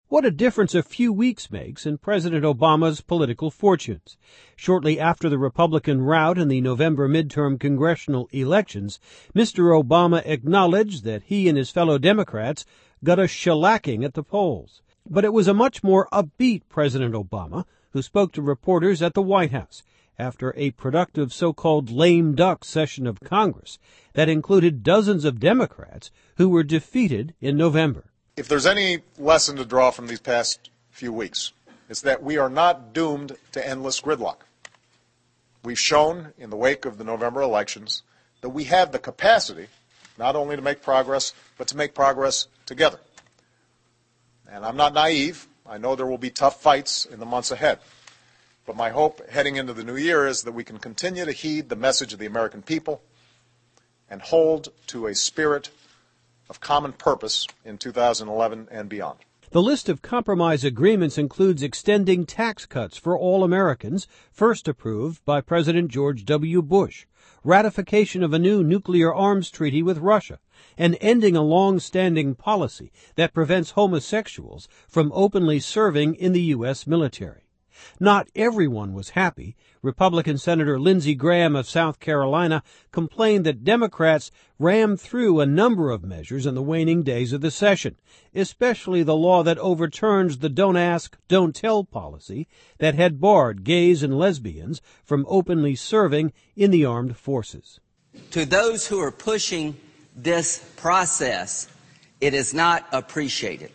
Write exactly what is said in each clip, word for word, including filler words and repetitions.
What a difference a few weeks makes in President Obama's political fortunes. Shortly after the Republican rout in the November midterm congressional elections, Mister Obama acknowledged that he and his fellow Democrats got a shellacking at the polls. But it was a much more upbeat President Obama who spoke to reporters at the White House after a productive so-called lame duck session of Congress that included dozens of Democrats who were defeated in November. If there's any lesson to draw from these past few weeks, it's that we are not doomed to endless gridlock. We've shown in the wake of the November elections that we have the capacity not only to make progress, but to make progress together. And I'm not naive. I know there will be tough fights in the months ahead. But my hope heading into the new year is that we can continue to heed the message of the American people and hold to a spirit of common purpose in two thousand eleven and beyond. The list of compromise agreements includes extending tax cuts for all Americans, first approved by President George W. Bush, ratification of a new nuclear arms treaty with Russia, and ending a long-standing policy that prevents homosexuals from openly serving in the U S military. Not everyone was happy. Republican Senator Lindsey Graham of South Carolina complained that Democrats rammed through a number of measures in the waning days of the session, especially the law that overturns the don't ask, don't tell policy that had barred gays and lesbians from openly serving in the armed forces. To those who are pushing this process, it is not appreciated.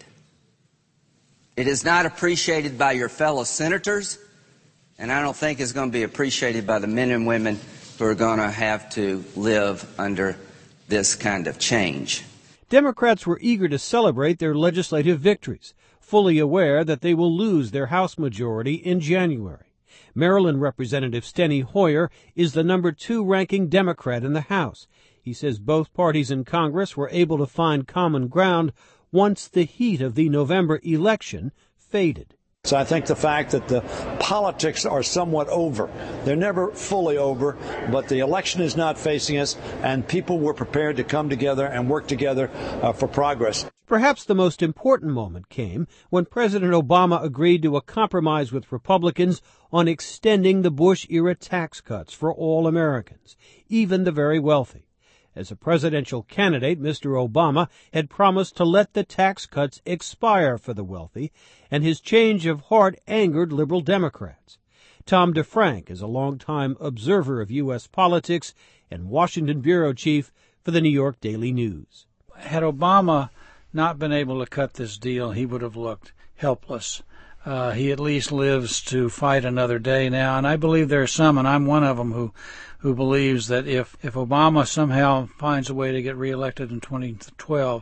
It is not appreciated by your fellow senators, and I don't think it's going to be appreciated by the men and women who are going to have to live under this kind of change. Democrats were eager to celebrate their legislative victories, fully aware that they will lose their House majority in January. Maryland Representative Steny Hoyer is the number two ranking Democrat in the House. He says both parties in Congress were able to find common ground once the heat of the November election faded. So I think the fact that the politics are somewhat over. They're never fully over, but the election is not facing us, and people were prepared to come together and work together uh, for progress. Perhaps the most important moment came when President Obama agreed to a compromise with Republicans on extending the Bush-era tax cuts for all Americans, even the very wealthy. As a presidential candidate, Mister Obama had promised to let the tax cuts expire for the wealthy, and his change of heart angered liberal Democrats. Tom DeFrank is a longtime observer of U S politics and Washington bureau chief for the New York Daily News. Had Obama not been able to cut this deal, he would have looked helpless. Uh, he at least lives to fight another day now, and I believe there are some, and I'm one of them, who who believes that if, if Obama somehow finds a way to get reelected in twenty twelve,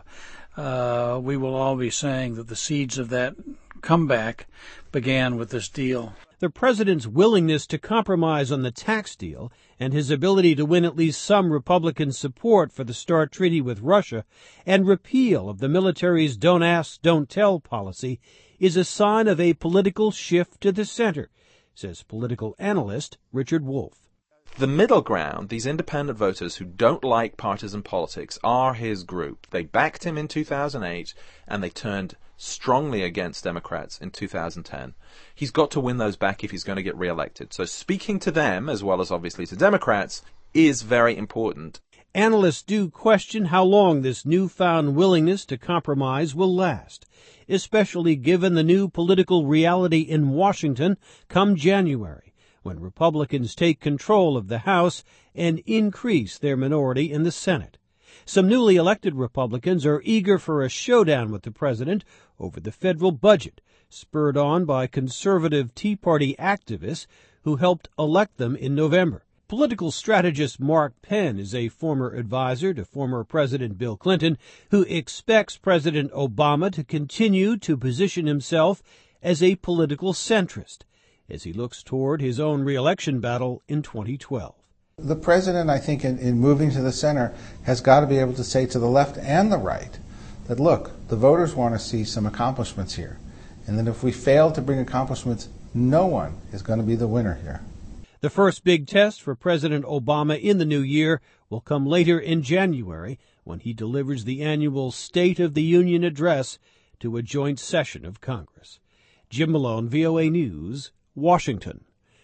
uh, we will all be saying that the seeds of that comeback began with this deal. The president's willingness to compromise on the tax deal and his ability to win at least some Republican support for the START treaty with Russia and repeal of the military's don't ask, don't tell policy is a sign of a political shift to the center, says political analyst Richard Wolff. The middle ground, these independent voters who don't like partisan politics, are his group. They backed him in two thousand eight, and they turned strongly against Democrats in two thousand ten. He's got to win those back if he's going to get reelected. So speaking to them, as well as obviously to Democrats, is very important. Analysts do question how long this newfound willingness to compromise will last, especially given the new political reality in Washington come January, when Republicans take control of the House and increase their minority in the Senate. Some newly elected Republicans are eager for a showdown with the president over the federal budget, spurred on by conservative Tea Party activists who helped elect them in November. Political strategist Mark Penn is a former advisor to former President Bill Clinton who expects President Obama to continue to position himself as a political centrist as he looks toward his own re-election battle in twenty twelve. The president, I think, in, in moving to the center, has got to be able to say to the left and the right that, look, the voters want to see some accomplishments here. And that if we fail to bring accomplishments, no one is going to be the winner here. The first big test for President Obama in the new year will come later in January when he delivers the annual State of the Union address to a joint session of Congress. Jim Malone, V O A News, Washington.